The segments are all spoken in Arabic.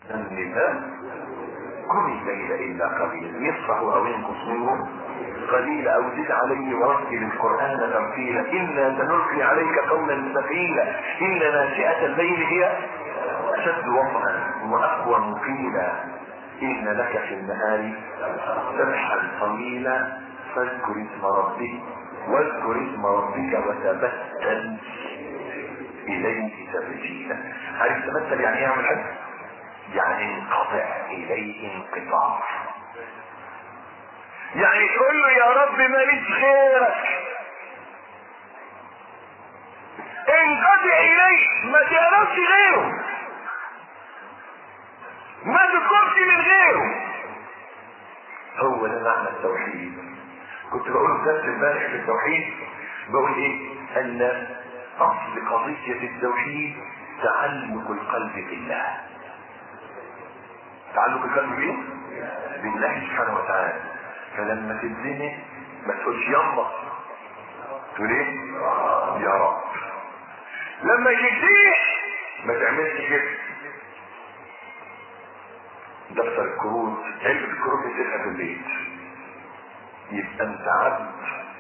النساء قم الليل الا قليلا نصفه او انقص منه قليلا او زد عليه ورتل القران ترتيلا انا سنلقي عليك قولا ثقيلا ان ناشئه الليل هي اشد وطئا واقوى قيلا ان لك في النهار سبحا طويلا فاذكر اسم ربك وتبتل اليه تبتيلا. عارف تبتل يعني ايه يا عم الحاج؟ يعني انقطع اليه انقطاع، يعني تقول له يا رب ماليش خيرك، انقطع اليه، ما تعرفش غيره، ما تذكرش من غيره. هو ده معنى التوحيد. كنت بقول درس امبارح في التوحيد، بقول ايه؟ ان اصل قضية التوحيد تعلق القلب بالله. تعلق القلب بايه؟ بالله سبحانه وتعالى. فلما تتزنق ما تقولش يلا، تقول ايه؟ يا رب. لما يجيك ما تعملش كده. دفتر الكروت، علبة الكروت بتسيبها في البيت، يبقى انت عبد.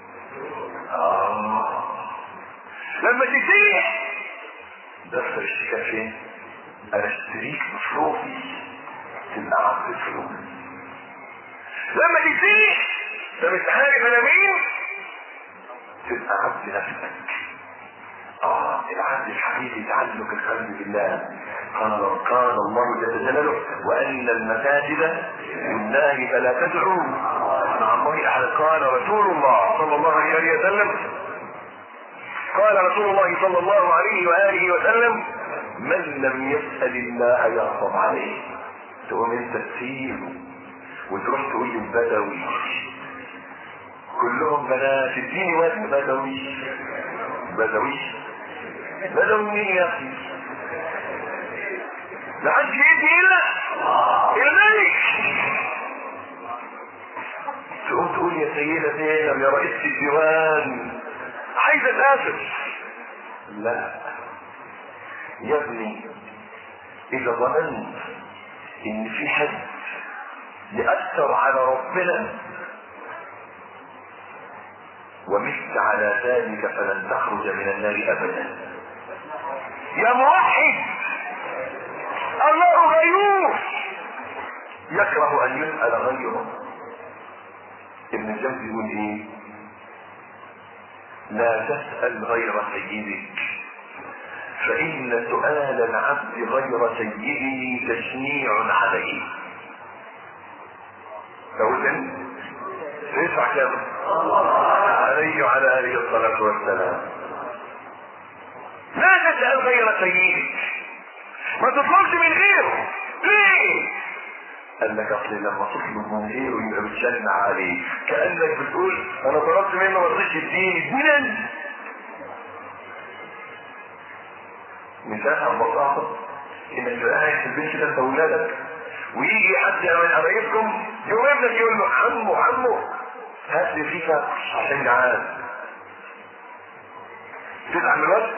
لما تجيك دفتر الشيكات فين؟ انا اشتريك بفلوسي، تبقى عبد الفلوس. لما تجيك انت مش عارف انا مين، تبقى عبد نفسك. العبد الحقيقي تعلق القلب بالله. قال الله جل جلاله وان المساجد لله فلا تدعوا مع الله احد. قال رسول الله صلى الله عليه وسلم من لم يسأل الله يغضب عليه. تقوم انت تسيبه وتروح تقول للبدوي كلهم بنات اديني واد بدوي. بدوي مين يا اخي؟ ما حدش يدي الا الملك. تقوم تقول يا سيدة زينب يا رئيس الديوان عايز اسافر. لا يا ابني، اذا ظننت ان في حد يأثر على ربنا ومت على ذلك فلن تخرج من النار ابدا. يا موحد، الله غيور يكره ان يسأل غيره. ابن الجوزي يقول ايه؟ لا تسأل غير سيدك فإن سؤال العبد غير سيده تشنيع عليه. فوزن تدفع كام؟ عليه وعلى آله الصلاة والسلام. لا تسأل غير سيدك، ما تطلبش من غيره. ليه؟ قال لك اصل لما تطلب من غيره يبقى بتشنع عليه، كأنك بتقول انا طلبت منه ما رضيش يديني. مثال ببساطة انك تبقى قاعد في البيت كده انت واولادك ويجي حد من قرايبكم يقوم ابنك يقول له عمو هات لي فيفا عشان جعان. تزعل من الوقت؟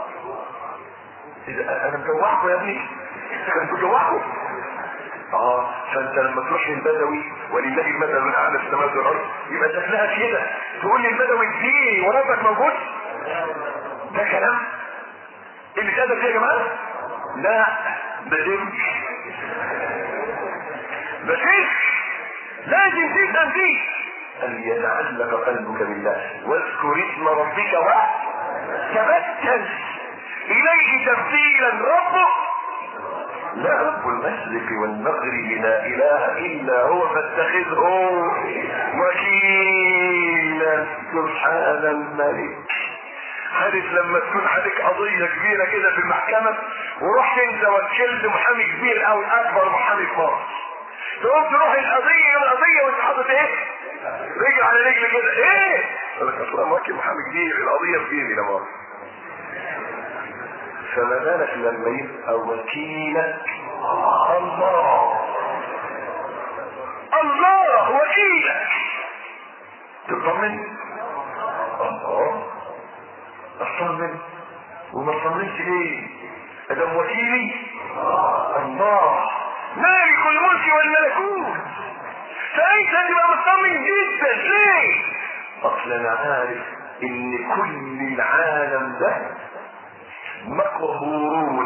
انا مجوعكم يا ابني، كنت مجوعكم. فانت لما تروح للبدوي ولله المثل الاعلى في السماوات والارض يبقى شكلها كده، تقول للبدوي اديني وربك موجود. ده كلام اللي كده يا جماعه؟ لا ده لازم تفهم فيه ان يتعلق قلبك بالله. واذكر اسم ربك وتبتل اليه تبتيلا. ربك لا رب المشرق والمغرب لا اله الا هو فاتخذه وكيلا. سبحان الملك. عارف لما تكون عليك قضيه كبيره كده في المحكمه ورحت انت وكلت محامي كبير او اكبر محامي في مصر، تقوم تروح القضيه وانت حاطط ايه؟ رجل على رجل كده. ايه؟ قال لك اصلا واكل محامي كبير، القضيه في جيبي لا مؤاخذه. فما بالك لما يبقى وكيلك الله وكيلك، تطمن؟ اطمن. وما تطمنش ليه؟ ادم وكيلي الله والملكوت. فانت تبقى مطمن جدا. ليه؟ اصل انا عارف ان كل العالم ده مقهورون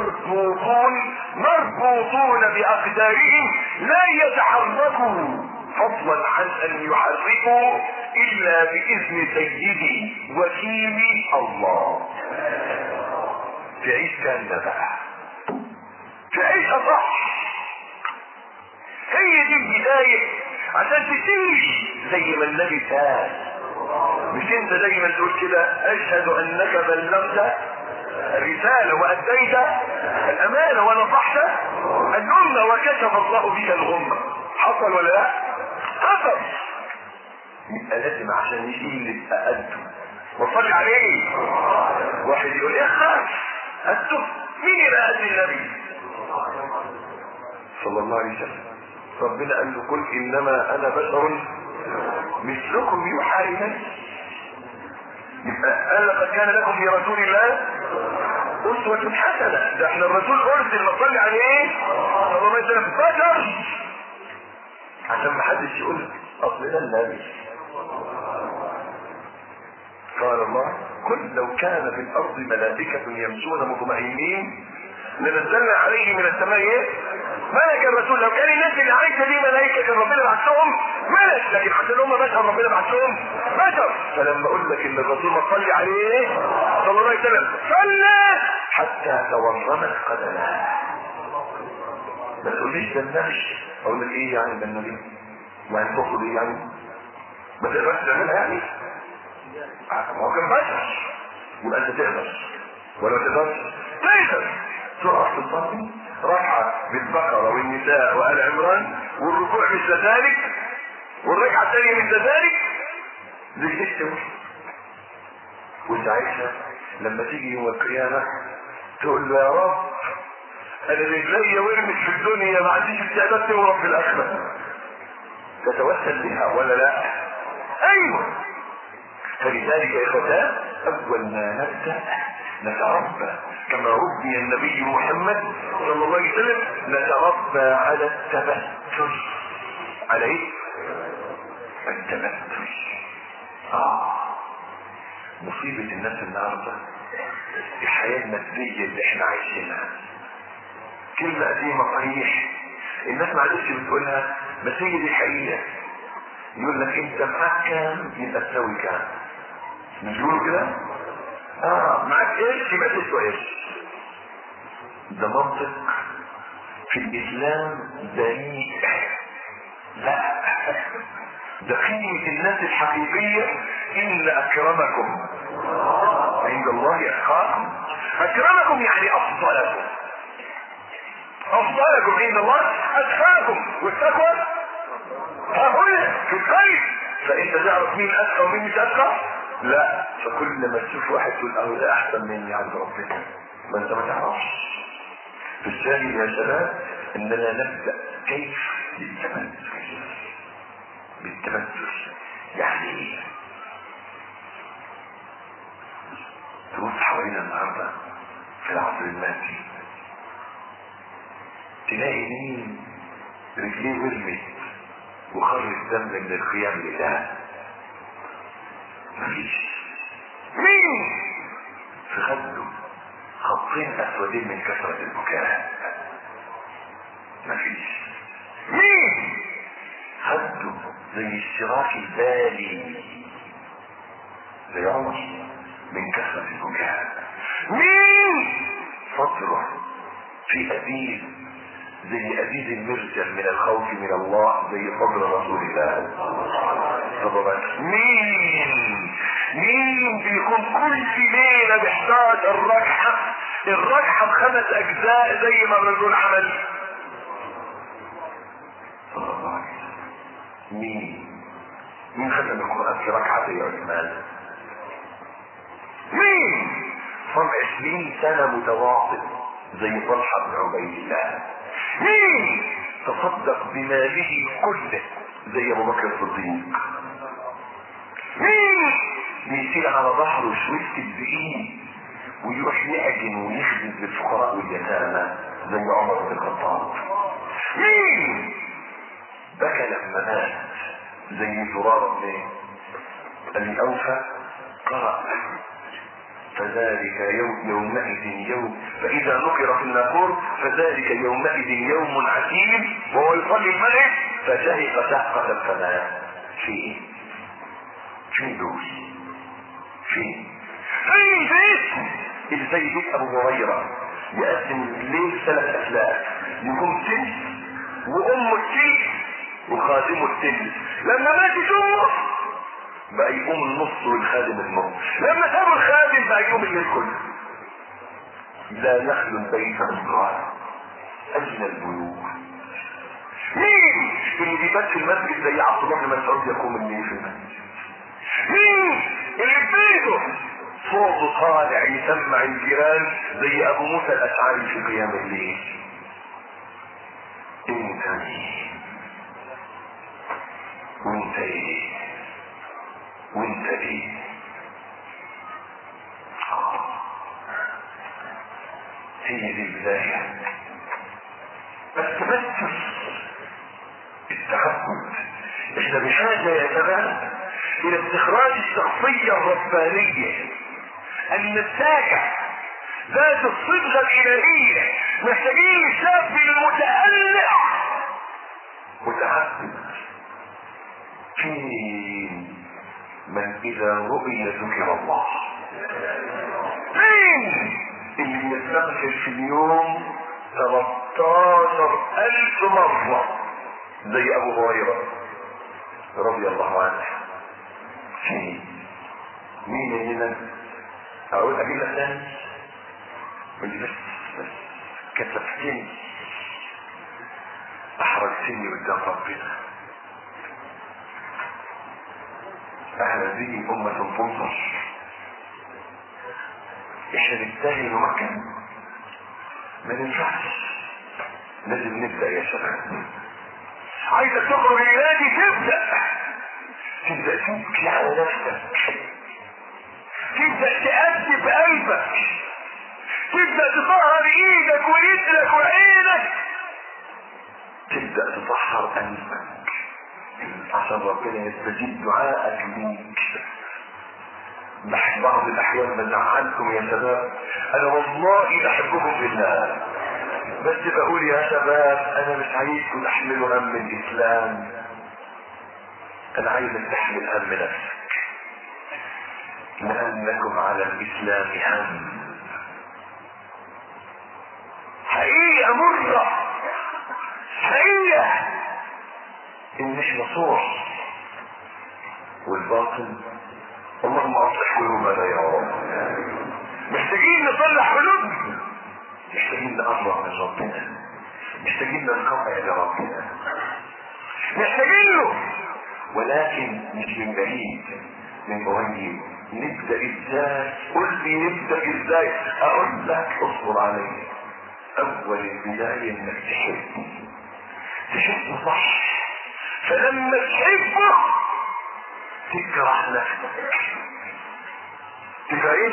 مربوطون باقدارهم لا يتحركوا فضلا عن ان يحركوا الا باذن سيدي وكيلي الله. تعيش كاملة بقى، تعيش صح. هي دي البداية عشان تسير زي ما النبي قال. مش انت دايما تقول كده اشهد انك بلغت الرسالة واديت الامانة ونصحت الامة وكشف الله بك الغمة. حصل ولا لا؟ حصل. يبقى لازم عشان يشيل يبقى قده وصلي عليه. واحد يقول ايه خاف قده؟ مين يبقى قد النبي صلى الله عليه وسلم؟ ربنا قال له قل انما انا بشر مثلكم يوحى الي. يبقى قال لقد كان لكم في رسول الله اسوة حسنة. ده احنا الرسول ارسل نصلي عليه صلى الله عليه وسلم بشر عشان ما حدش يقول اصل ده النبي. قال الله قل لو كان في الارض ملائكة يمشون مطمئنين لنزلنا عليه من السماء ايه؟ ملك. الرسول لو كان الناس اللي عايشه دي ملائكه كان ربنا بعثهم ملك، لكن عشان هم بشر ربنا بعثهم بشر. فلما اقول لك ان الرسول ما تصلي عليه صلى الله عليه وسلم صلى حتى تورمت قدمه. ما تقوليش ده النبي. اقول لك ايه يعني ده النبي؟ يعني تقصد ايه يعني؟ ما تقدرش تعملها يعني؟ هو كان بشر يبقى انت تقدر ولا تقدرش؟ تقدر. سرعة في الصلاة ركعة بالبقرة والنساء وآل عمران والركوع مثل ذلك والركعة الثانية مثل ذلك رجليك توصل. وساعتها لما تيجي يوم القيامة تقول له يا رب انا رجلي ورمت في الدنيا ما عنديش استعداد تورم في الاخرة. تتوسل بها ولا لا؟ ايوه. فلذلك يا اخوتان اول ما نبدأ نتربى كما ربي النبي محمد صلى الله عليه وسلم، نتربى على التبتل. على ايه؟ التبتل. مصيبة الناس النهارده الحياة المادية اللي احنا عايشينها. كلمة قديمة صحيح الناس ما عادتش بتقولها بس هي دي الحقيقة. يقول لك انت معاك كام يبقى تساوي كام. مش بيقولوا كده؟ معاك ايش يبقى تسوى ايش. ده منطق في الاسلام بريء. لا، ده قيمة الناس الحقيقية ان اكرمكم عند الله اتقاكم. اكرمكم يعني افضلكم. افضلكم عند الله اتقاكم. والتقوى هنا في الخير. فانت تعرف مين اتقى ومين مش اتقى؟ لا. فكل ما تشوف واحد تقول اه ده احسن مني عند ربنا ما انت ما تعرفش. في الثاني يا شباب اننا نبدأ كيف بالتبتل. يعني ايه؟ تروح حوالينا النهارده في العصر المادي تلاقي مين رجليه ورمت وخرج دم من الخيام لله. مفيش. مين في خده خطين اسودين من كثرة البكاء؟ مفيش. مين خده زي الشراك البالي زي عمر من كثرة البكاء؟ مين صدره في أبيد زي أبيد المرجل من الخوف من الله زي صدر رسول الله صلى الله عليه وسلم؟ مين بيكون كل ليلة بيحتاج الركعة بخمس أجزاء زي ما الرسول عمل صلى الله عليه وسلم؟ مين ختم القرآن في ركعة زي عثمان؟ مين صام 20 سنة متواصل زي طلحة بن عبيد الله؟ مين تصدق بماله كله زي ابو بكر الصديق؟ مين بيشيل على ظهره شوية الدقيق ويروح يعجن ويخبز للفقراء واليتامى زي عمر بن الخطاب؟ مين بكى لما مات زي زرار بن أوفى، قرأ فذلك يومئذ يوم، فإذا نقر في الناقور فذلك يومئذ يوم عسير، وهو يصلي الملك فشهق شهقة فما فين دول فين اللي زي بيت أبو هريرة يقدم الليل 3 أفلاك، يكون تلت وأمه التلت وخادمه التلت، لما مات أمه بقى يقوم النص والخادم النص، لما سابوا الخادم بقى يقوم الليل كله. لا نخلو البيت من قال أجل البيوت. مين اللي بيبات في المسجد زي عبد الله بن مسعود يقوم الليل في المسجد؟ مين اللي بيته صوته طالع يسمع الجيران زي ابو موسى الاشعري في قيام الليل؟ انت مين وانت ايه وانت ايه؟ هي دي البداية. التمسك التعبد. احنا بحاجة يا شباب الى استخراج الشخصية الربانية النساكة ذات الصبغة الالهية. محتاجين الشاب المتألع متعبد. فين من اذا رؤي ذكر الله؟ فين اللي يستغفر في اليوم 13,000 مرة زي ابو هريرة رضي الله عنه؟ مين مننا؟ اقول اجيب لك ثاني قولي بس كتفتني احرجتني قدام ربنا. هذه امة تنصر. احنا نستاهل مكان؟ ما ينفعش. لازم نبدا يا شباب. عايزك تخرج النادي تبدا تبكي على نفسك، تبدا تأدي بقلبك، تبدا تطهر ايدك ورجلك وعينك، تبدا تطهر قلبك عشان ربنا يستجيب دعائك ليك. بعض الاحيان بزعلكم يا شباب، انا والله بحبكم بالله، بس بقول يا شباب انا مش عايزكم تحملوا هم الاسلام، انا عايزك تحمل هم نفسك، لانكم على الاسلام هم. حقيقة مرة، حقيقة ان احنا صور والباطل. اللهم اصلح قلوبنا يا رب. محتاجين نصلح قلوبنا، محتاجين نقرب من ربنا، محتاجين ننقطع لربنا، محتاجين له، ولكن مش من بعيد، من قريب. نبدا ازاي؟ قل لي نبدا ازاي؟ اقول لك اصبر علي. اول البدايه انك تحبه صح، فلما تحبه تكره نفسك. تكره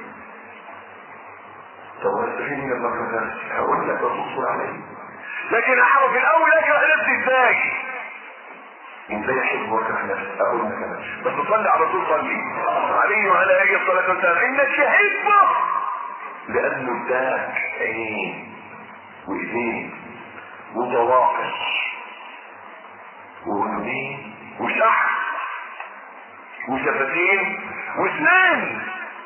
طب واستفيد من المكر نفسي؟ هقول لك اصبر علي، لكن اعرف الاول اكره نفسي ازاي؟ ازاي احب واكره نفسي؟ اقول لك انا بس تصلي على طول، صلي عليه وعلى اله الصلاه والسلام، انك تحبه لانه اداك عينين وايدين وضواقر وودين وشعر وشفتين واسنان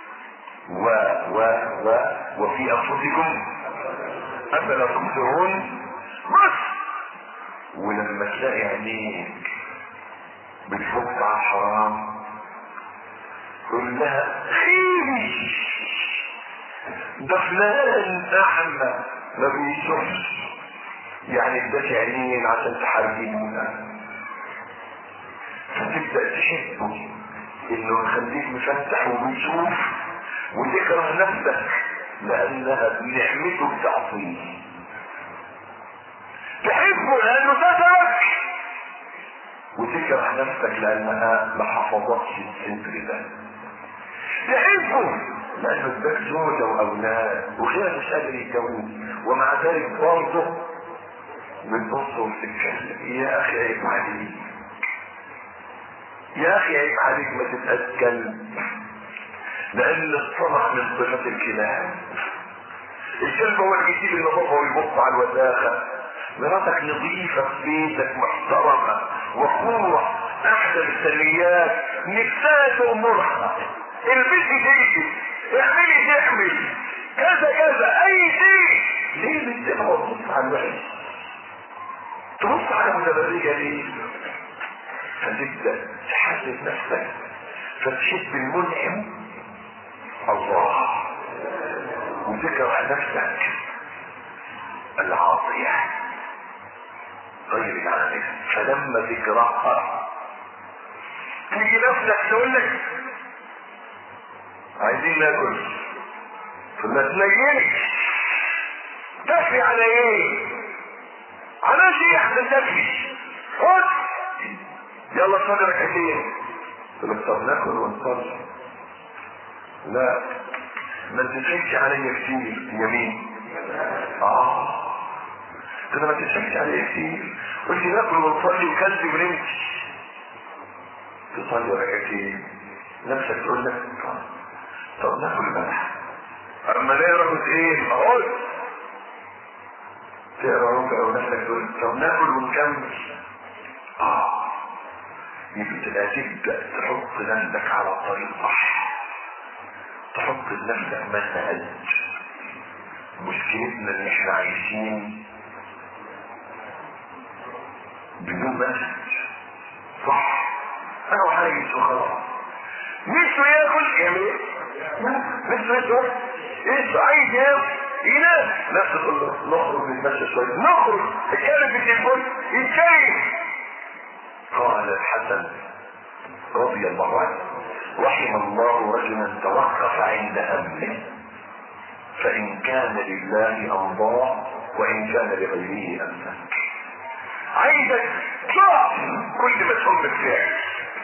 وفي انفسكم افلا تبصرون. بس ولما تلاقي عينيك بتفوت على الحرام قل لها خيري، ده فلان اعمى ما بيشوفش، يعني اداك عينين عشان تحاربينها، فتبدا تحبه انه يخليك مفتح وبتشوف، وتكره نفسك لانها نعمته بتعطيه. تحبه لانه سترك، وتكره نفسك لانها ما حفظتش الستر ده. تحبه لانه اداك زوجه واولاد وغير مش قادر يتجوز، ومع ذلك برضه بتبص وبتتكلم. يا اخي عيب عليك، يا اخي عيب عليك ما تتأكل، لان الصمت من صفة الكلاب. الكلب هو اللي بيسيب النظافة ويبص على الوساخة. مراتك نظيفة في بيتك محترمة وقوة احسن السليات، نفسها تأمرها البسي تيجي اعملي تعمل كذا كذا اي شيء. ليه بتسيبها وتبص على الوحش؟ تبص على متبرجة ليه؟ فتبدأ تحدد نفسك فتشد المنعم الله وتكره نفسك العاطية غير العامل. فلما تكرهها تيجي نفسك تقول لك عايزين ناكل، فما تنينش تكفي على ايه؟ على شيء احسن تكفي. خد يلا صلي ركعتين. تقول لك طب ناكل ونصلي. لا ما تنسيش عليا كتير. يمين كده ما تنسيش عليا كتير. قلت ناكل ونصلي وكلت ونمت. تصلي ركعتين نفسك تقول لك طب ناكل بقى. اما نقرا ايه اقول تقرا ربع ونفسك تقول طب ناكل ونكمل. يبقى تبدأ تحط نفسك على الطريق صح، تحط لنفسك منهج. مشكلتنا ان احنا عايشين بدون منهج صح. انا وعايش وخلاص. نفسه ياكل يعمل ايه؟ نفسه ياكل ايش عايز ياكل ينام. نفسه تقول له نخرج نتمشى شويه، نخرج اتكلم في التليفون يتكلم. قال الحسن رضي الله عنه رحم الله رجلا توقف عند امره فان كان لله امضاه وان كان لغيره امسك. عايزك تقف كل ما تهم الفعل.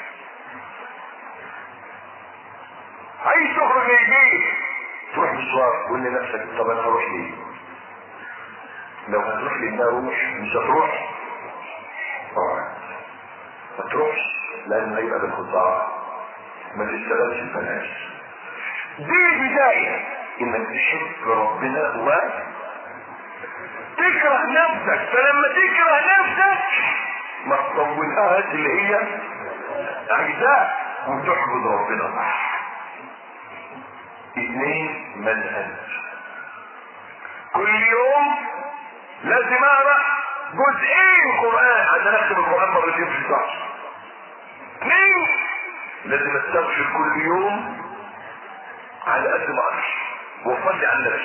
عايز تخرج من البيت تروح مشوار قول لنفسك طب انا هروح ليه؟ لو هتروح لي اروح، مش هتروح ما تروحش لان هيبقى بالخساره. ما تشتغلش ببلاش. دي البدايه انك تحب ربنا وتكره نفسك. فلما تكره نفسك ما تطولهاش اللي هي عايزاه وتحمد ربنا صح. 2 منهج. كل يوم لازم اقرا جزئين قران عشان اختم القران مرتين في الشهر. 2 لازم استغفر كل يوم على قد ما اقدر واصلي على النبي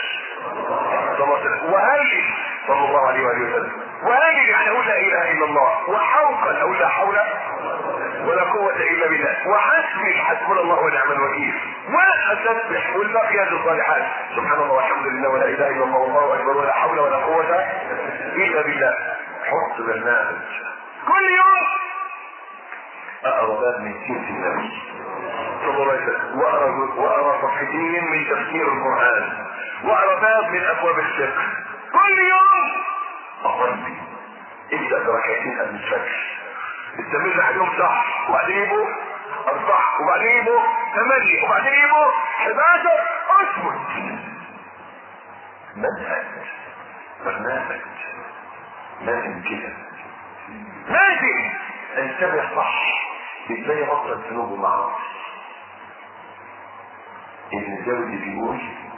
وهلل صلى الله عليه واله وسلم. وهلل يعني اقول لا اله الا الله، وحوقا اقول لا حول ولا قوة الا بالله، وحسبي حسبنا الله ونعم الوكيل، واسبح والباقيات الصالحات سبحان الله والحمد لله ولا اله الا الله والله اكبر ولا حول ولا قوة الا بالله. حط برنامج كل يوم اقرا باب من سيرة النبي صلى الله عليه وسلم، واقرا صفحتين من تفسير القرآن، واقرا باب من ابواب الفقه. كل يوم اصلي. ابدا بركعتين قبل الفجر، استمر عليهم صح، وبعدين يبقوا 4 وبعدين يبقوا 8 وبعدين يبقوا 11. اصبر. منهج برنامج لازم كده، لازم انتبه صح. ازاي ابطل ذنوب ومعاصي؟ ابن الجوزي بيقول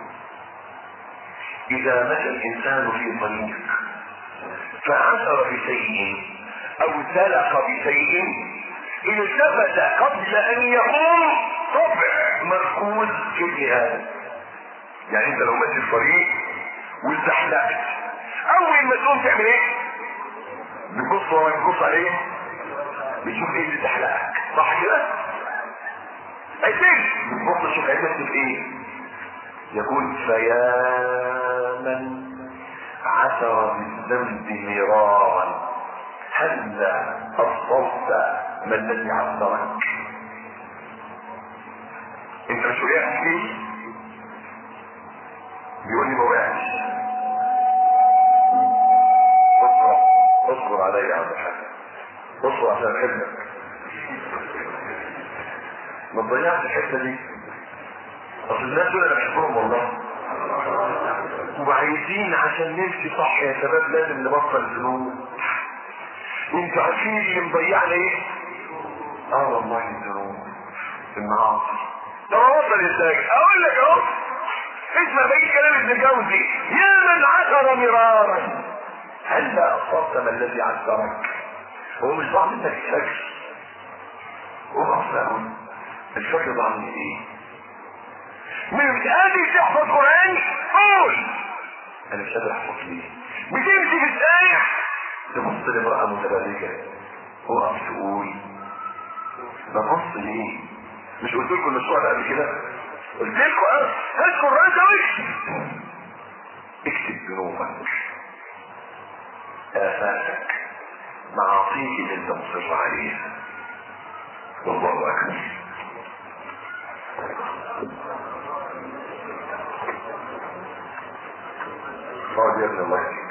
اذا مشى الانسان في طريق فعثر بشيء او سلق بشيء التفت قبل ان يقوم طبع مركوز في الجهاد. يعني انت لو ماشي في طريق واتزحلقت اول ما تقوم تعمل ايه؟ بتبص وراك، بتبص عليه بتشوف ايه اللي زحلقك صح كده؟ اكيد بتبص تشوف عملت ايه. يقول فيا من عثر بالذنب مرارا هلا ابصرت ما الذي عثرك؟ انت مش وقعت فيه؟ بيقول لي ما وقعتش. عليا يا عم الحاج، بصوا عشان احبك، ما تضيعش الحته دي. اصل الناس دول انا بحبهم والله، وعايزين عشان نمشي صح يا شباب لازم نبطل الذنوب. انتوا عارفين اللي مضيعنا ايه؟ والله الذنوب، المعاصي. طب اوصل ازاي؟ اقول لك اهو، اسمع بقى كلام ابن جوزي: يا من عثر مرارا هلا اصبت ما الذي عثرك. هو مش ضاع منك الفجر؟ اصلا الفجر ضاع من ايه؟ من قادر تحفظ قرآن قول انا مش قادر احفظ ليه. بتمشي في الشارع تبص لامرأة متبرجة وقف تقول ببص ليه؟ مش قلت لكم السؤال قبل كده؟ قلت لكم اذكر راسك، اكتب ذنوبك، آفاتك، معاصيك اللي انت مصر عليها. والله اكبر. اقعد يا ابن الله يهديك.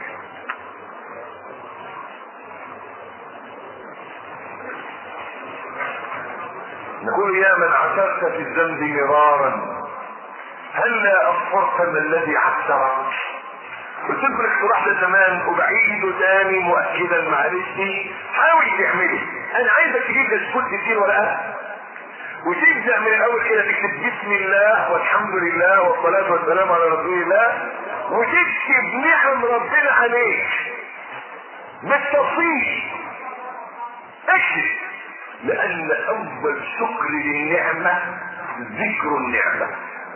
نقول: يا من عثرت في الذنب مرارا هلا اصفرت ما الذي عثرك. قلت لكم الاقتراح ده زمان وبعيده تاني مؤكدا، معلش حاول تعمله. انا عايزك تجيب كشكول كتير ورقه وتبدا من الاول كده تكتب بسم الله والحمد لله والصلاه والسلام على رسول الله، وتكتب نعم ربنا عليك بالتفصيل. اكتب، لان اول شكر للنعمه ذكر النعمه.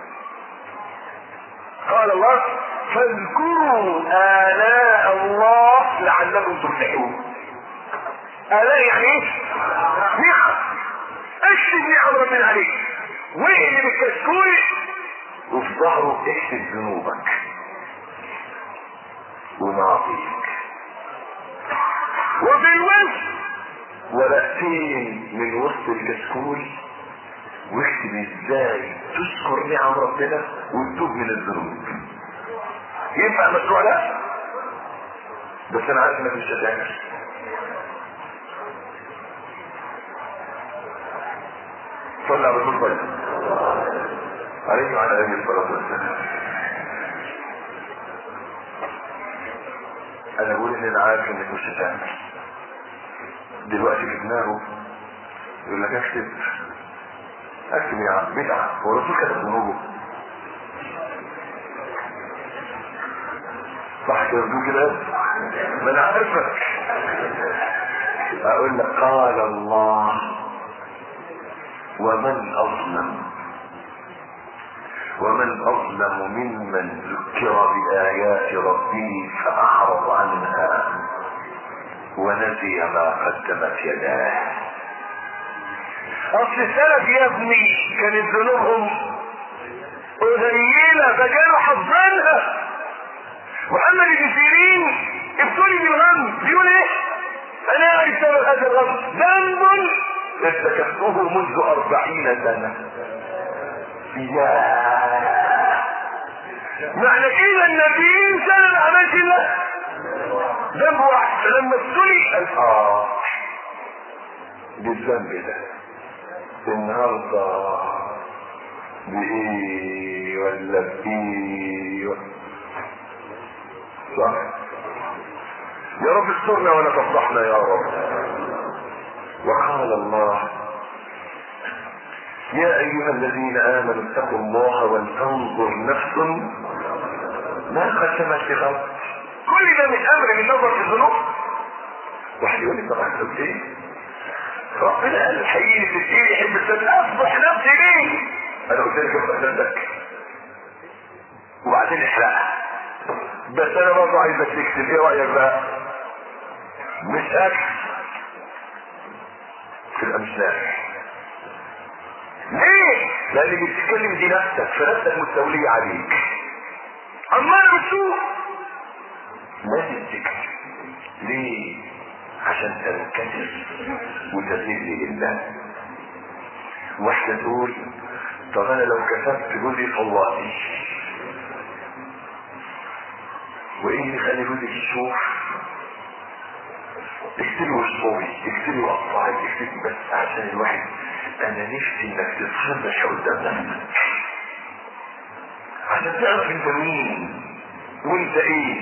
قال الله: فاذكروا آلاء الله لعلكم تفلحون. آلاء يعني ايه؟ نعم. اكتب نعم ربنا عليك، واقلب الكشكول وفي ظهره اكتب ذنوبك ومعاصيك، وفي الوسط ورقتين من وسط الكشكول واكتب ازاي تشكر نعم ربنا وتتوب من الذنوب. ينفع المشروع ده؟ بس انا عارف انك مش هتعمل. صلى على رسول الله عليه وعلى اله الصلاه والسلام. انا بقول ان انا عارف انك مش هتعمل. دلوقتي في دماغه يقول لك اكتب يا عم بدعه، هو الرسول كتب ذنوبه؟ صح كده؟ ما انا عارفك. اقول لك: قال الله: ومن اظلم ممن ذكر بآيات ربه فأعرض عنها ونسي ما قدمت يداه. اصل السلف يا ابني كانت ذنوبهم قليله فكانوا حافظينها. محمد بن سيرين ابتلي بالغم، بيقول ايه؟ انا اعرف سبب هذا الغم: ذنب ارتكبته منذ 40 سنه. معنى كده ان 40 سنه ما عملش الا ذنب واحد، فلما ابتلي قال بالذنب ده النهارده بايه ولا بايه؟ صح؟ يا رب استرنا ولا تفضحنا يا رب. وقال الله: يا ايها الذين امنوا اتقوا الله ولتنظر نفس ما قدمت لغد. كل ده من امر من نظر في الذنوب. واحد يقول لي: طب احسب ايه؟ ربنا قال الحقيقي في الدين يحب السبب، اصبح نفسي ليه؟ انا قلت لك ابقى نفسك وبعدين احرقها. بس انا برضه عايزك تكتب. ايه رايك بقى؟ مش اكل تبقى مش نافع. ليه؟ لان بتتكلم دي نفسك، فنفسك مستولية عليك، اما انا بتشوف لازم تكتب. ليه؟ عشان تنكسر وتذل لله. واحدة تقول: طب انا لو كتبت جوزي طلقني، وايه اللي يخلي جوزك يشوف؟ اطلبي اكتبي وقطعي اكتبي، بس عشان الواحد انا نفسي انك تتصبح قدام نفسك عشان تعرف انت مين وانت ايه.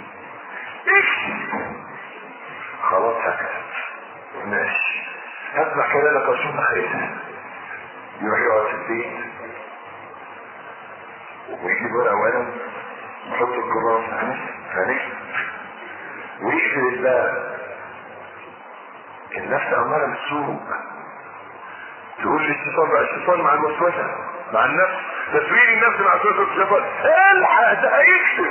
اكتب خلاص هكذا ماشي، هسمع كلامك واشوف اخرتها. يروح يقعد في البيت ويجيب ورقه وقلم يحط الكراسه هنكتب ويقفل الباب. النفس عماله بالسوق تقول لي الشيطان مع الوسوسه مع النفس، تسوير النفس مع وسوسه الشيطان. الحق ده هيكتب.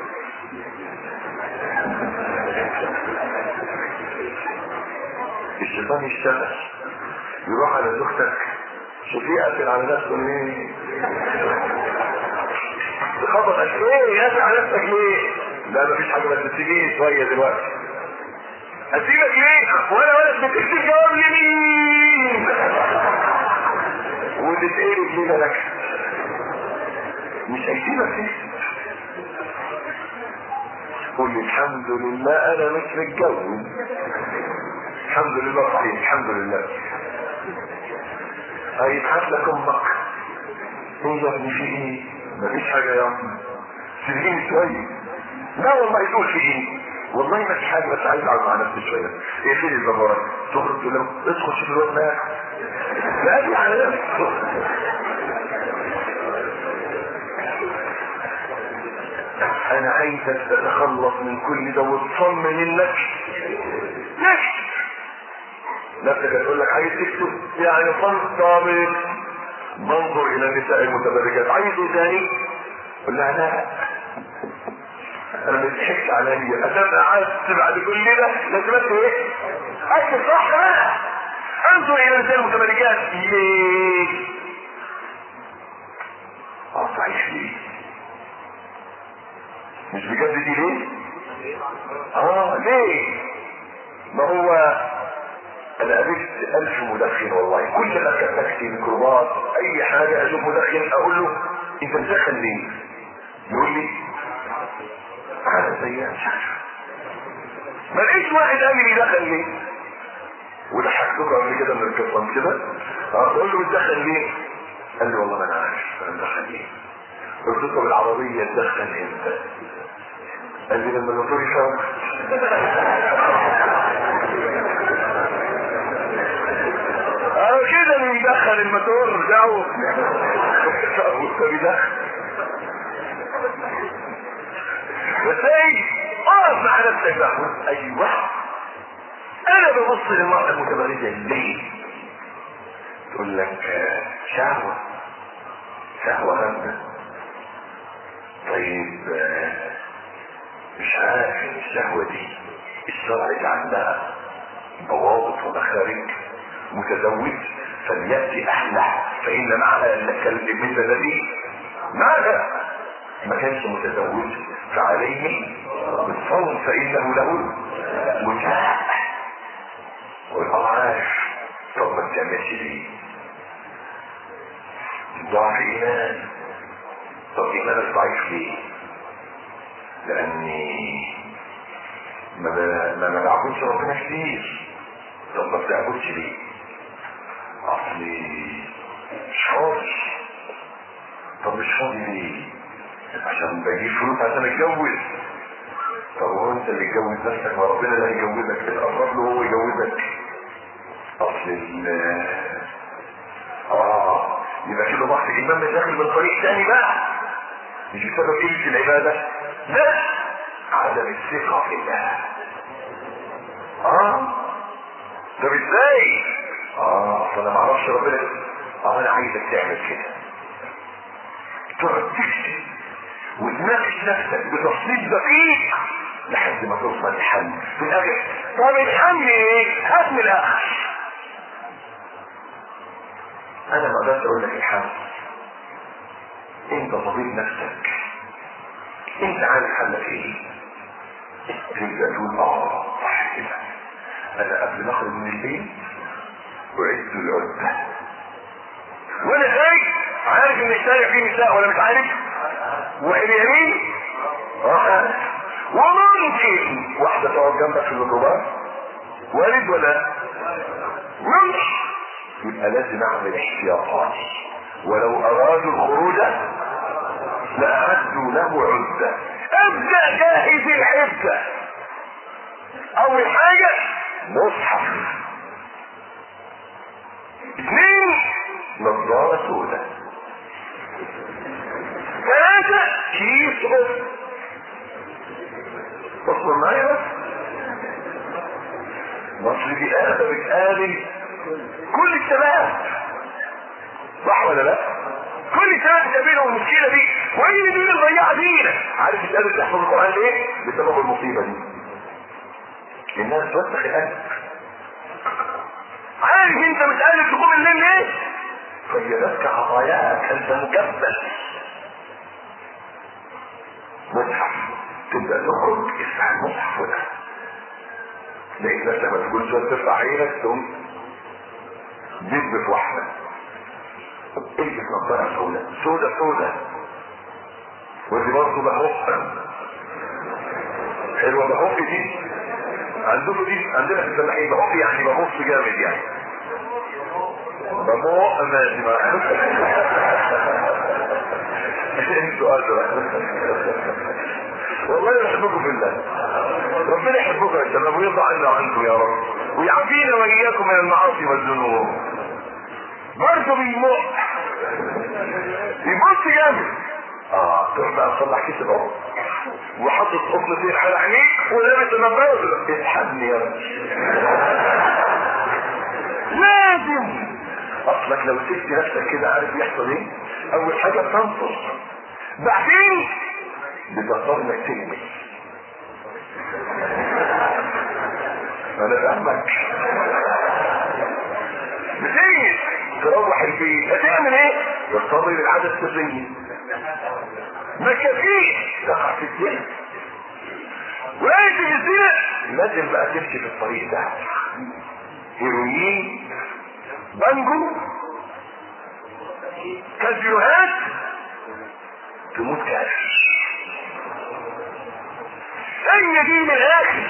الشيطان يشتغل يروح على زوجتك، شوفيه قتل على نفسه ليه؟ تخبط ايه يقتل على نفسك ليه؟ لا مفيش حاجه، بس تسيبيه شويه دلوقتي. اسيبك ليه؟ ولا بتكتب جواب يمين وتتقلب ليه لك؟ مش هيسيبك تكتب. قول لي الحمد لله انا مش متجوز. الحمد لله صحيح الحمد لله. هيبحث لك امك ايه يا ابني في ايه؟ مفيش حاجه يا ابني سيبيني شويه. لا والله يقول في ايه؟ والله ما في حاجه بس عايز اقعد مع نفسي شويه. ايه فين الزبارات؟ تخرج تقول له ادخل شوف الواد مات. لا دي على نفسك. انا عايزك تتخلص من كل ده وتصمم انك نفسك. نفسك هتقول لك عايز تكتب يعني صامت منظر الى النساء المتبرجات. عايز ايه تاني؟ قول لها لا انا ما بتضحكش عليا، انا قعدت بعد كل ده لازم ايه؟ اكتب صح بقى. انظر الى النساء المتبرجات ليه؟ صحيح ليه؟ مش بجد دي ليه؟ ليه؟ ما هو انا قابلت 1000 مدخن والله، كل ما كان تاكسي ميكروباص اي حاجه اشوف مدخن اقول له انت مدخن ليه؟ يقول لي انا سيئة مش عارف. ما لقيتش واحد قال لي بيدخن ليه؟ وضحكتك قبل كده من القصه كده. اقول له بتدخن ليه؟ قال لي والله ما انا عارف انا مدخن ليه. قلت له بالعربيه تدخن امتى؟ قال لي لما الموتور يشرب. كده اللي يدخل الموتور دعوه بيدخل. بس ايه؟ اقف مع نفسك بقى. ايوه انا ببص للمرأة المتبرجة ليه؟ تقول لك شهوة غامضة. طيب مش عارف الشهوة دي الشرع اللي عندها ضوابط ومخارج. متزوج فليأتي احلى فإن معها مثل الذي ماذا؟ ما كانش متزوج فعليه بالصوم فإنه له وجاء. والله عارف. طب ما بتعملش ليه؟ ضعف ايمان. طب ايمانك ضعيف ليه؟ لاني ما بعبدش ربنا كتير. طب ما بتعبدش ليه؟ اصلي مش فاضي. طب مش فاضي ليه؟ عشان بجيب فلوس عشان اتجوز. طب هو انت اللي تجوز نفسك؟ ما ربنا اللي هيجوزك، الاقرب له هو يجوزك. اصل يبقى كده ضعف الايمان من داخل من طريق ثاني بقى، مش بسبب قله العباده، لا عدم الثقه في الله. طب ازاي؟ اصل انا ما اعرفش ربنا. انا عايزك تعمل كده، تقعد تكتب وتناقش نفسك بتفصيل دقيق لحد ما توصل للحل في الاخر. طب الحل ايه؟ هات من الاخر. انا ما اقدرش اقول لك الحل، انت طبيب نفسك، انت عارف حلك ايه. تبدا تقول صح كده. انا قبل ما اخرج من البيت وعدت العده وانا خارج عارف ان الشارع فيه نساء ولا مش عارف، واليمين وممكن واحده تقعد جنبك في الميكروباص وارد ولا مش؟ يبقى لازم اعمل احتياطات، ولو ارادوا الخروج لاعدوا له عدة. ابدأ جاهز العدة. اول حاجة مصحف، 2 نظارة سوداء، 3 كيس قطن. اصبر معايا بس، مصر دي آلة بتقابل كل الشباب، صح ولا لا؟ كل الشباب بتقابلهم المشكلة دي، وهي دي اللي مضيعة دينا. عارف مش قادر تحفظ القرآن ليه؟ بسبب المصيبة دي. الناس توسخ القلب. عارف انت مش قادر تقوم الليل ليه؟ فيدتك عطاياك، انت مكبل. مصحف، تبدأ تخرج اسمع المصحف وده لقيت نفسك ما تقول شوية ترفع عينك تقوم جذب في واحدة، البس نظارة سوداء سوداء سوداء، ودي برضه بحق حلوة. بحق دي عندكم دي، عندنا في الفلاحين بحق يعني ببص جامد يعني ببوق ماشي انتوا ادرى. والله يحبكم في الله، ربنا يحبكم يا شباب ويرضى عنا وعنكم يا رب، ويعافينا واياكم من المعاصي والذنوب. برضه بيموت يبص جامد، تروح بقى تصلح كيس الارض وحاطط قطنتين على عينيك ولابس النظاره. اسحبني يا رب. لازم اصلك لو سبت نفسك كده عارف يحصل ايه؟ اول حاجه تنصر، بعدين بتضطر انك تلمس. انا فاهمك. بتيجي تروح البيت هتعمل ايه؟ تضطر للعادة السرية، ما كفيش تقع في الزنا، ولازم الزنا لازم بقى تمشي في الطريق ده. هيروين، بانجو، كازينوهات، تموت كافر. هي دي من الاخر.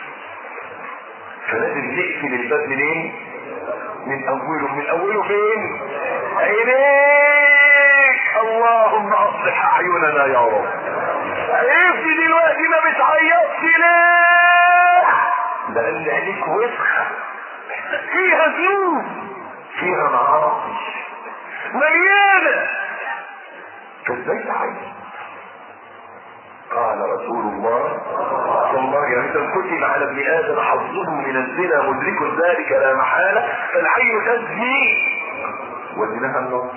فلازم نقفل الباب منين؟ من اوله فين؟ عينيك. اللهم اصلح اعيننا يا رب. عرفتي دلوقتي ما بتعيطش ليه؟ لان عينيك وسخه، فيها ذنوب، فيها معاصي مليانه، فازاي تعيط؟ قال رسول الله صلى الله عليه وسلم كتب على ابن ادم حظه من الزنا مدرك ذلك لا محاله، فالعين تزني وزناها النظر،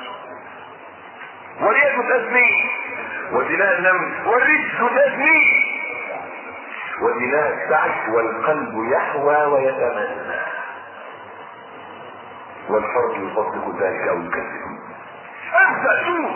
واليد تزني وزناها النمل، والرجل تزني وزناها السعي، والقلب يحوى ويتمنى، والفرج يصدق ذلك او يكذب. ابدا شوف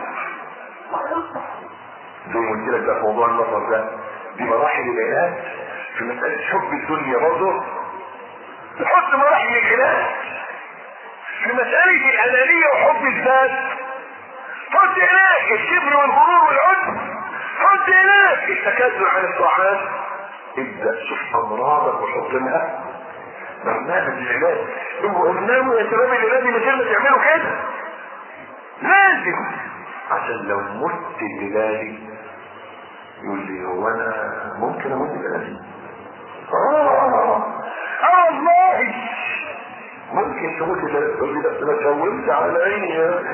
زي ما قلت لك ده في موضوع النظر ده، دي مراحل العلاج في مسألة حب الدنيا. برضه تحط مراحل العلاج في مسألة الأنانية وحب الذات. حط هناك الكبر والغرور والعجب، حط هناك التكاثر عن الطاعات. ابدأ شوف أمراضك وحط لها برنامج العلاج. ابناموا يا شباب اللي لازم يتم تعملوا كده، لازم، عشان لو مت بلادي يقول لي هو انا ممكن اموت بلادي؟ والله ممكن تموت بلادي. تقول لي بس ما تجوزش عليا.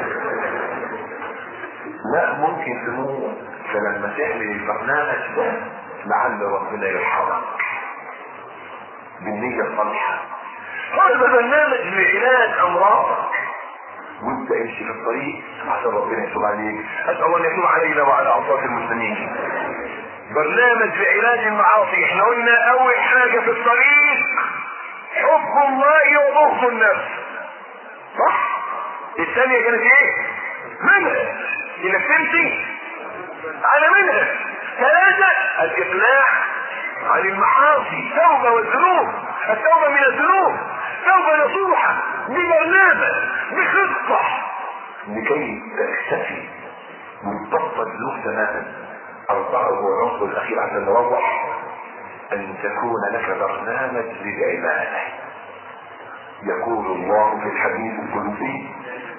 لا ممكن تموت. فلما تعمل البرنامج ده لعل ربنا يرحمك بالنية الصالحة. هذا برنامج لعلاج امراضك، وانت امشي في الطريق عشان ربنا يتوب عليك. اسال الله ان يتوب علينا وعلى اوساط المسلمين. برنامج لعلاج المعاصي. احنا قلنا اول حاجه في الطريق حب الله وبغض النفس، صح؟ الثانيه كانت ايه؟ منهج انك تمشي على منهج. 3 الاقلاع عن المعاصي، توبه والذنوب، التوبه من الذنوب توبه نصوحه ببرنامج بخطه لكي تكتفي وتبطل ذنوب تماما. 4 هو العنصر الاخير عشان نروح ان تكون لك برنامج للعبادة. يقول الله في الحديث القدسي: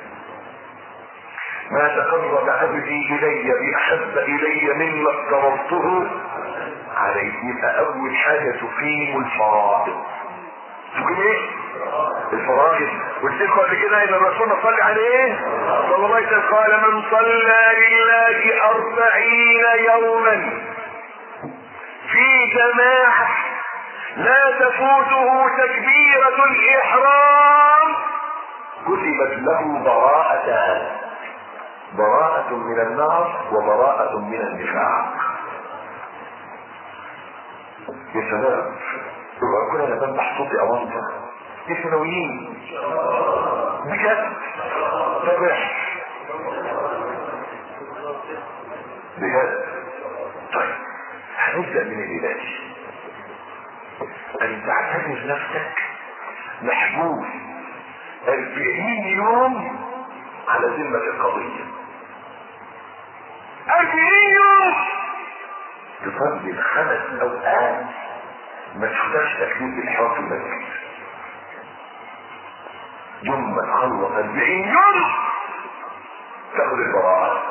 ما تقرب عبدي الي باحب الي مما افترضته عليه. يبقى اول حاجة تقيم الفرائض. تقيم ايه؟ الفرائض. قلت لكم قبل كده ان الرسول صلى عليه صلى الله عليه وسلم قال: من صلى لله 40 يوما في جماعة لا تفوته تكبيرة الإحرام كتبت له براءتان: براءة من النار وبراءة من النفاق. يا سلام، يبقى كلنا بنبح صوتي اوانطة دي ثانويين بجد. طبح بجد. طيب هنبدأ من العلاج. ان تعتبر نفسك محبوس 40 يوم على ذمة القضية. 40 يوم تصلي ال5 اوقات ما تحتاجش تكليف الحرام في المسجد. يوم ما تخلص 40 يوم تاخد البراءة.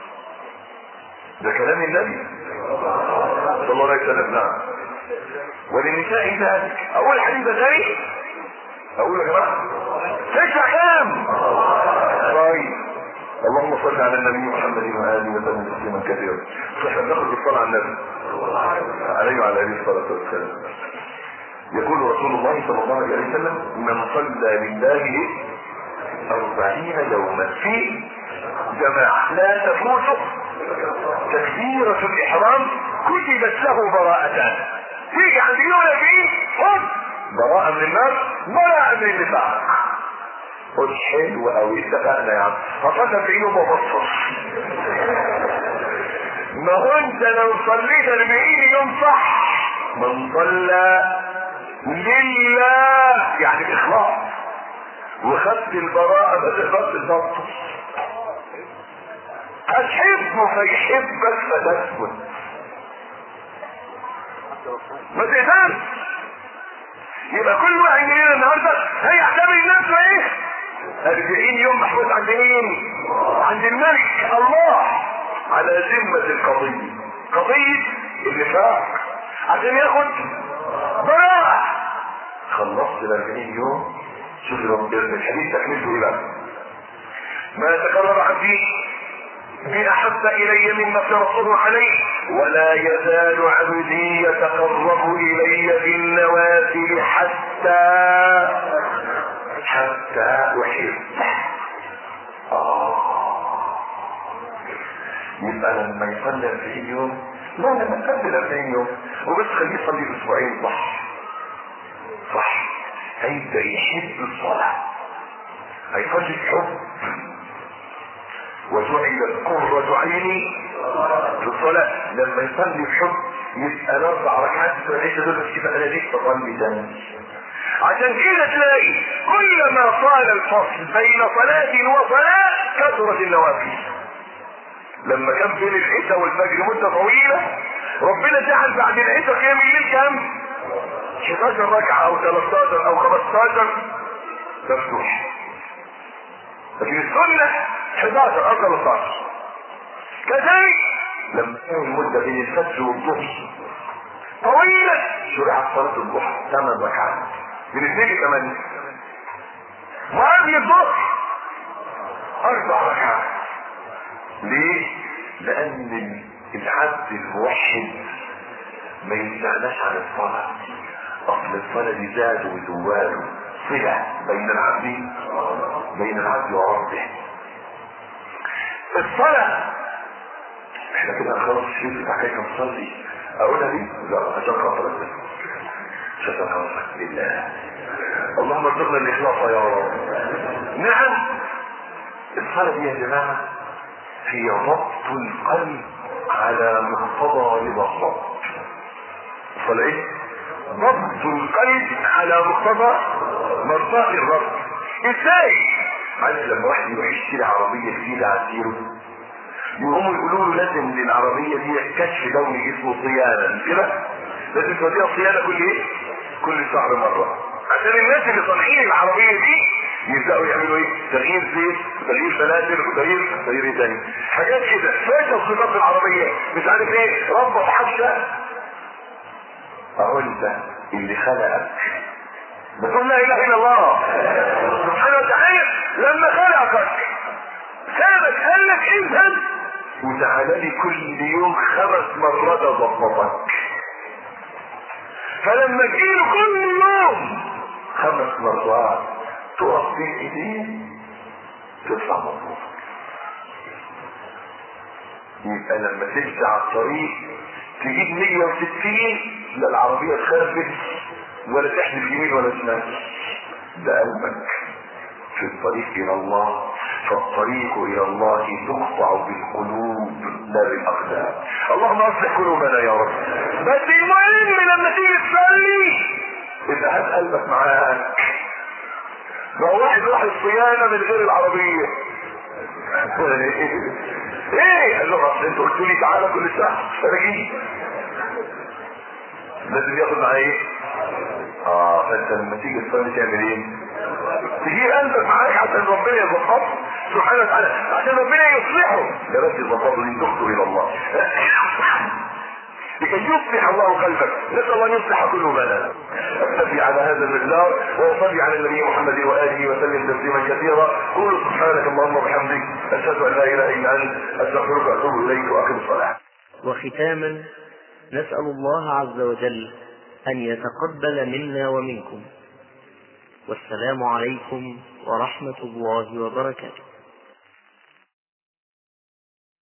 ده كلام النبي صلى الله عليه وسلم. نعم. وللنساء ذلك. اول حديث ثاني اقول يا جماعه تدفع كام؟ طيب اللهم صل على النبي محمد واله وسلم تسليما كثيرا. احنا بناخد بالصلاه على النبي عليه وعلى اله الصلاه والسلام. يقول رسول الله صلى الله عليه وسلم: من صلى لله 40 يوما في جماعه لا تفوته تكبيرة الإحرام كتبت له براءتان. تيجي عند يوم 40 خد براءة من النار براءة من النفاق. قلت حلو قوي، اتفقنا يا عم. فصلت 40 يوم وبصص. ما هو انت لو صليت 40 يوم صح، من صلى لله يعني باخلاص وخدت البراءة ما تقدرش تبطل. هتحبه فيحبك فتثبت، ما تقدرش. يبقى كل واحد مننا النهارده هيعتبر نفسه ايه؟ 40 يوم محبوس عند مين؟ عند الملك الله على ذمة القضية، قضية النفاق، عشان ياخد براءة. خلصت ال 40 يوم. شوف الحديث تكملته ايه بقى؟ ما تقرب عبدي بأحب إلي مما افترضته عليه ولا يزال عبدي يتقرب إلي بالنوافل حتى أحب. يبقى لما يصلي 40 يوم، لا لما تقبل 40 يوم وبس خليه يصلي أسبوعين صح هيبدأ يحب الصلاة، هيصلي بحب. وجعلت قرة عيني في الصلاة. لما يصلي بحب يبقى ال4 ركعات في العشاء دول بس يبقى انا ليه تصلي تاني. عشان كده تلاقي كلما طال الفصل بين صلاة وصلاة كثرت النوافل. لما كان بين العشاء والفجر مدة طويلة، ربنا جعل بعد العشاء قيام الليل كام؟ 11 ركعة او 13 او 15 مفتوح. لكن السنة 11 او 13. كذلك لما كان المدة بين الفجر والظهر طويلة شرعت صلاة الضحى 8 ركعات من 2 ل 8. وقبل الظهر 4 ركعات. ليه؟ لأن العبد الموحد ما يستغناش عن الصلاة. أصل الصلاة دي زاد وزواله صلة بين العبد وربه. الصلاة احنا كده هنخلص الشيء بتاع كيف نصلي. اقولها دي؟ لا عشان خاطرك، عشان خاطرك لله. اللهم ارزقنا الاخلاص يا رب. نعم الصلاة دي يا جماعة هي ضبط القلب على مقتضى رضا الرب. الصلاة ايه؟ ضبط القلب على مقتضى مرضاة الرب. ازاي؟ عارف لما واحد يروح يشتري عربية جديدة عسيره، يقوموا يقولوا له لازم للعربية دي كشف دوري اسمه صيانة كده، لازم توديها صيانة كل ايه؟ كل شهر مرة، عشان الناس اللي صانعين العربية دي يبدأوا يعملوا ايه؟ تغيير زيت وتغيير فلاتر وتغيير ايه تاني؟ حاجات كده، شوية تصميمات العربية مش عارف ايه، ربط حشة. اهو انت اللي خلقك بتقول لا اله الا الله سبحانه وتعالى، لما خلقك سابك قال لك انت وتعالى لي كل يوم 5 مرات اضبطك، فلما تجيله كل يوم 5 مرات تقف بين ايديه تطلع مظبوط. يبقى لما تمشي على الطريق تجيب 160 لا العربية تخربش ولا تحدف يمين ولا شمال، ده قلبك في الطريق الى الله. فالطريق الى الله تقطع بالقلوب لا بالاقدام. اللهم اصلح قلوبنا يا رب. بس المهم لما تيجي تصلي يبقى هات قلبك معاك. لو واحد راح الصيانه من غير العربيه ايه قال له انتوا قلتوا لي تعالى كل شهر انا جيت، لازم ياخد معايا ايه؟ فانت لما تيجي تصلي تعمل ايه؟ تجي قلبك معاك عشان ربنا يظبطه سبحانه وتعالى، عشان ربنا يصلحه. يا رب يظبطه لتخطو الى الله لكي يصلح الله قلبك. نسال الله ان يصلح قلوبنا. اكتفي على هذا المقدار واصلي على النبي محمد واله وسلم تسليما كثيرا. قولوا سبحانك اللهم وبحمدك اشهد ان لا اله الا انت استغفرك واتوب اليك واقم الصلاه. وختاما نسأل الله عز وجل أن يتقبل منا ومنكم، والسلام عليكم ورحمة الله وبركاته.